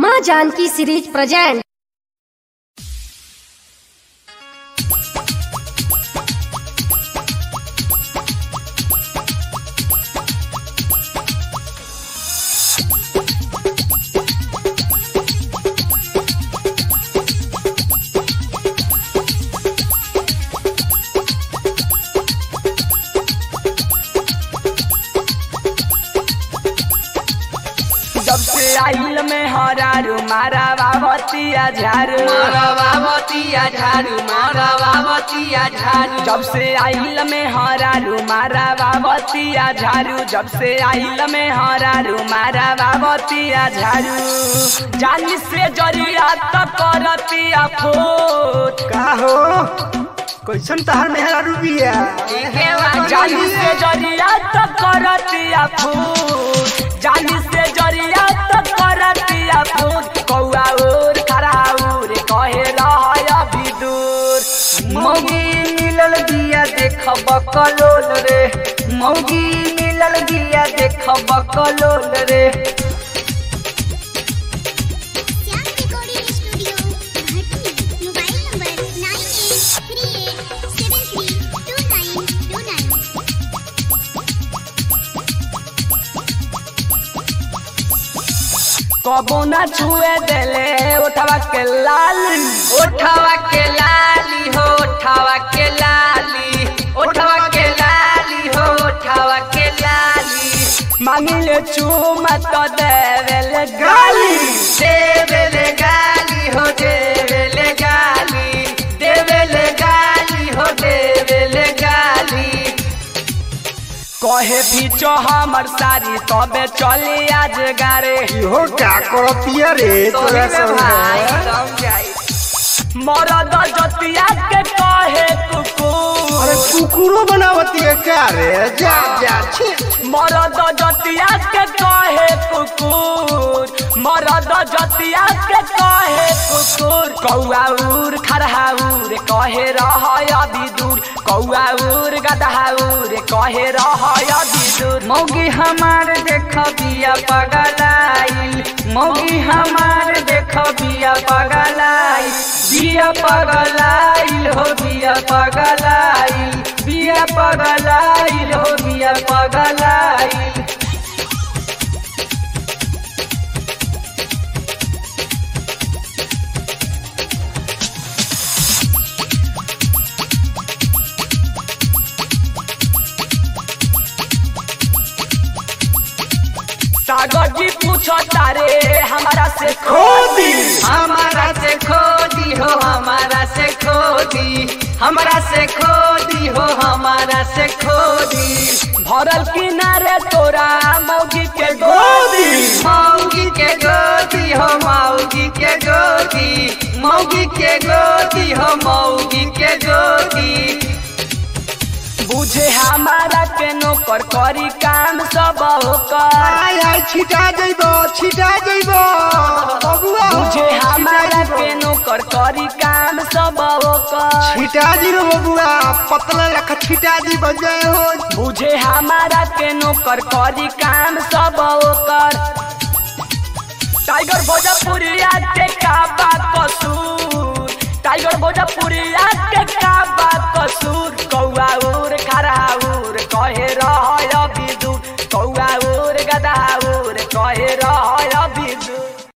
माँ Janaki series present. जब से आइल में हरारू मारा बाबतिया झारू जब से आइल में हरारू मारा बाबतिया झारू जब से आइल में हरारू मारा बाबतिया झारू जानी से जरिया तक करतिया फोट का हो कैसन तहर मेहरा रूबिया जानी से जरिया तक करतिया फोट जानी से जरिया तक करतिया फोट कौआ और खराउर कहे रहय अभी दूर मौगी मिलल बिया देख बकलोल रे मौगी मिलल बिया देख बकलोल रे कबो ना छुए देले उठावा के लाली हो उठावा के लाली हो उठावा के लाली मांगिले चूमा तो देवेले गाली देवेले गाली हो देवेले गाली कहे पीछो हमर सारी तबे चली आज गारे हो क्या करतिया रे तोरा मरद जतिया के कहे कुकुर अरे कुकुरो बनावती है क्या रे जा जा छी मरद जतिया के कहे कुकुर मरद जतिया के कहे कुकुर कौआ उर खरहाउर कहे रहय अभी दूर कौआ उर गदहाउर कहे रहय अभी दूर मौगी हमार देख बिया पगलाइल मौगी हमार देख बिया पगलाइल बिया पगलाइल हो बिया पगलाइल बिया पगलाइल हो बिया पगलाइल सागर जी पूछो तारे हमारा से खोदी हमारा से खोदी हो हमारा से खोदी भरल किनारे तोरा मौगी के गोदी मौगी के गोदी हो मौगी के गोदी बुझे हमारा के नौकर करी काम सब होकर आय आय छिटा जइबो बबुआ बुझे हमारा के नौकर करी काम सब होकर छिटा जी रो बबुआ पतला रख छिटा जी बन जाए हो बुझे हमारा के नौकर करी काम सब होकर टाइगर भोजपुरिया के का बात कसूर टाइगर भोजपुरिया के का बात कसूर